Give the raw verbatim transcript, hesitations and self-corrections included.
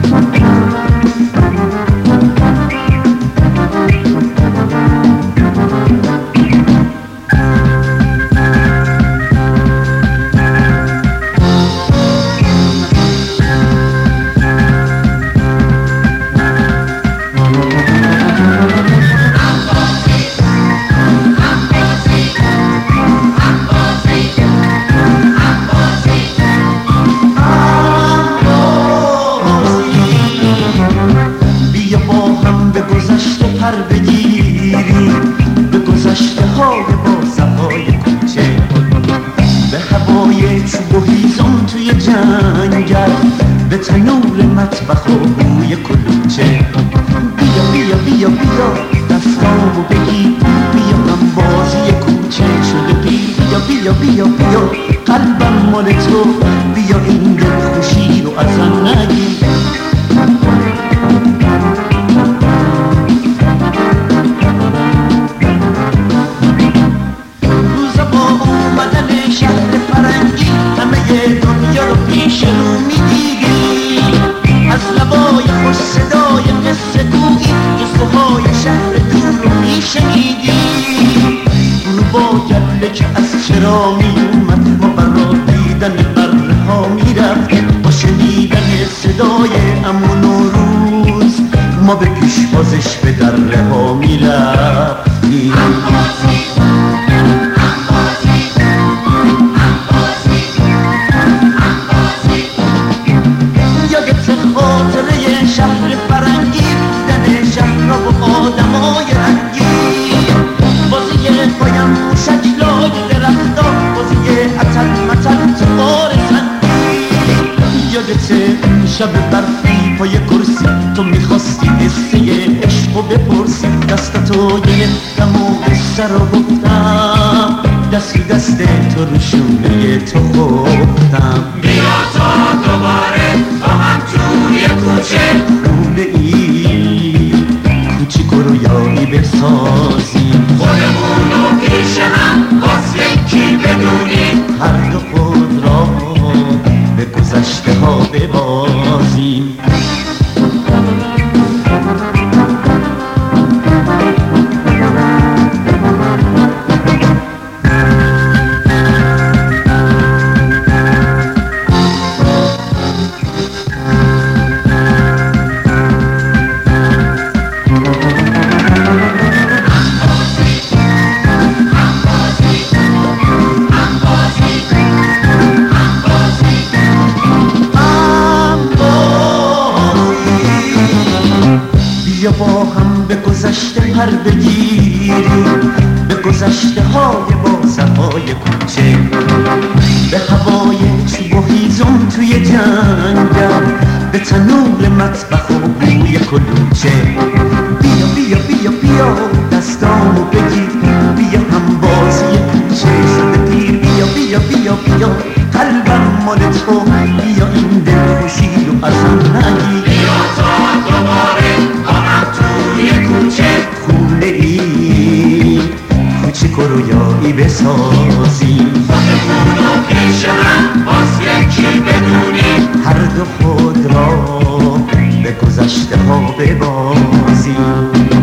به تنور مطبخ و بوی کلوچه. بیا بیا بیا بیا دستامو بگیر، بیا من بازی کوچه شده پیر. بیا بیا بیا بیا قلبم مال تو، بیا این دل خوشی رو ازم نگیر. روزا با اومدن شهر فرنگی همه دنیا رو پیش رو میدیدی، از لبای خوش صدای قصه گویی جستوهای شهر دور رو میشنیدی. رو با گله که از چرا میومد ما برا دیدن بره ها میرفتیم، با شنیدن صدای امون و روز ما به پیشوازش به دره ها میرفتیم. شهر فرنگی دیدن شهر و آدمای رنگی، بازی پایم موشک لای درختا، بازی عطل مطل تو بار سنگی. یادت شب برفی پای کرسی تو میخواستی قصه عشق و بپرسی، دستتو گرفتم و قصه رو گفتم، دست دست تو رو شونه تو گفتم. بیا تا دوباره با هم توی کوچه خونه ای کوچیک و رویایی بسازیم، خودمونو پیش هم باز یکی بدونیم، هر دو خود را به گذشته ها ببازیم. بیا با هم به گذشته پر بگیریم، به گذشته های با صفای کوچه، به هوای چوب و هیزم توی جنگل، به تنور مطبخ و بوی کلوچه. بیا بیا بیا بیا دستامو بگیر، بیا هم بازی کوچه شده پیر. بیا بیا بیا بیا قلبم مال تو، بیا این دل خوشی رو ازم نگیر. بیا تا دوباره با هم توی کوچه خونه ای کوچیک و رویایی بسازیم، خودمونو پیش هم باز یکی بدونیم، هر دو خود را به گذشته ها ببازیم.